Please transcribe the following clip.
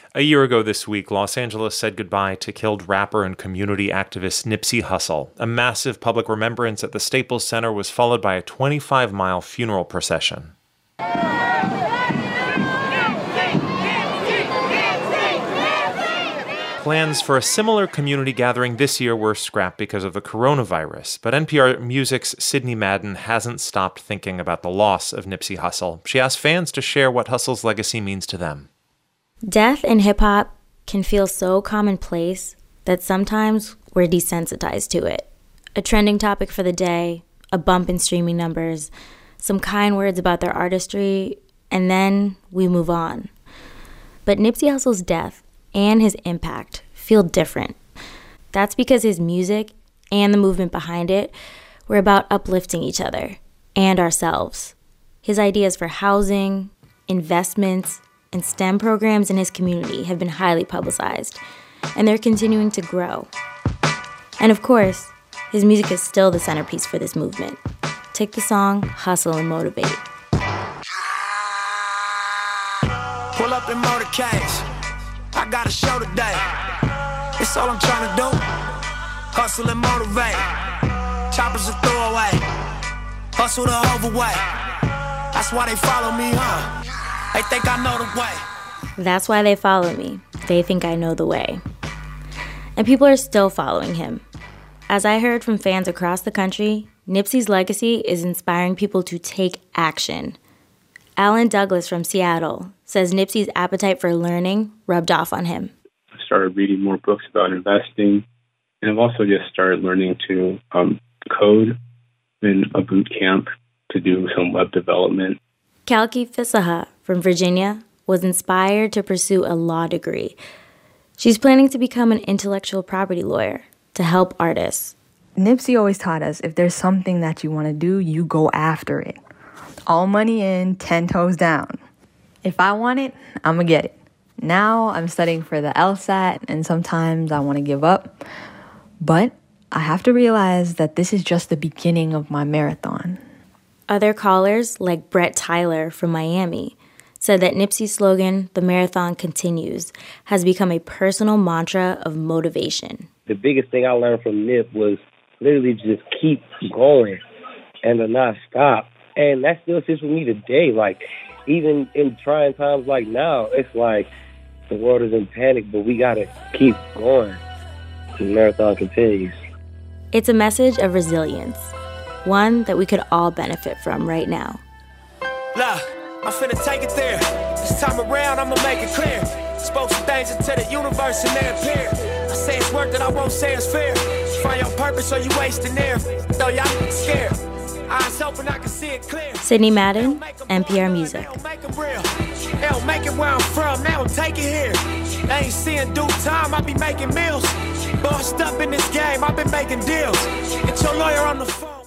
A year ago this week, Los Angeles said goodbye to killed rapper and community activist Nipsey Hussle. A massive public remembrance at the Staples Center was followed by a 25-mile funeral procession. Plans for a similar community gathering this year were scrapped because of the coronavirus, but NPR Music's Sydney Madden hasn't stopped thinking about the loss of Nipsey Hussle. She asked fans to share what Hussle's legacy means to them. Death in hip-hop can feel so commonplace that sometimes we're desensitized to it. A trending topic for the day, a bump in streaming numbers, some kind words about their artistry, and then we move on. But Nipsey Hussle's death and his impact feel different. That's because his music and the movement behind it were about uplifting each other and ourselves. His ideas for housing, investments, and STEM programs in his community have been highly publicized, and they're continuing to grow. And of course, his music is still the centerpiece for this movement. Take the song Hustle and Motivate. Pull up in motorcades. I got a show today. It's all I'm trying to do. Hustle and motivate. Choppers a throwaway. Hustle the overweight. That's why they follow me, huh? They think I know the way. That's why they follow me. They think I know the way. And people are still following him. As I heard from fans across the country, Nipsey's legacy is inspiring people to take action. Alan Douglas from Seattle says Nipsey's appetite for learning rubbed off on him. I started reading more books about investing, and I've also just started learning to code in a boot camp to do some web development. Kalki Fisaha from Virginia was inspired to pursue a law degree. She's planning to become an intellectual property lawyer to help artists. Nipsey always taught us, if there's something that you want to do, you go after it. All money in, 10 toes down. If I want it, I'm going to get it. Now I'm studying for the LSAT, and sometimes I want to give up. But I have to realize that this is just the beginning of my marathon. Other callers, like Brett Tyler from Miami, said that Nipsey's slogan, "The Marathon Continues," has become a personal mantra of motivation. The biggest thing I learned from Nip was literally just keep going and to not stop. And that still sits with me today. Like, even in trying times like now, it's like the world is in panic, but we got to keep going. The marathon continues. It's a message of resilience, one that we could all benefit from right now. Look, I'm finna take it there. This time around, I'ma make it clear. Spoke some things into the universe and they appear. I say it's work that I won't say it's fair. Find your purpose or you wasting there. Though y'all scared. Eyes open, I can see it clear. Sydney Madden, NPR Music. They don't make it where I'm from, they don't take it here. They ain't seeing due time, I be making meals. Bossed up in this game, I've been making deals. Get your lawyer on the phone.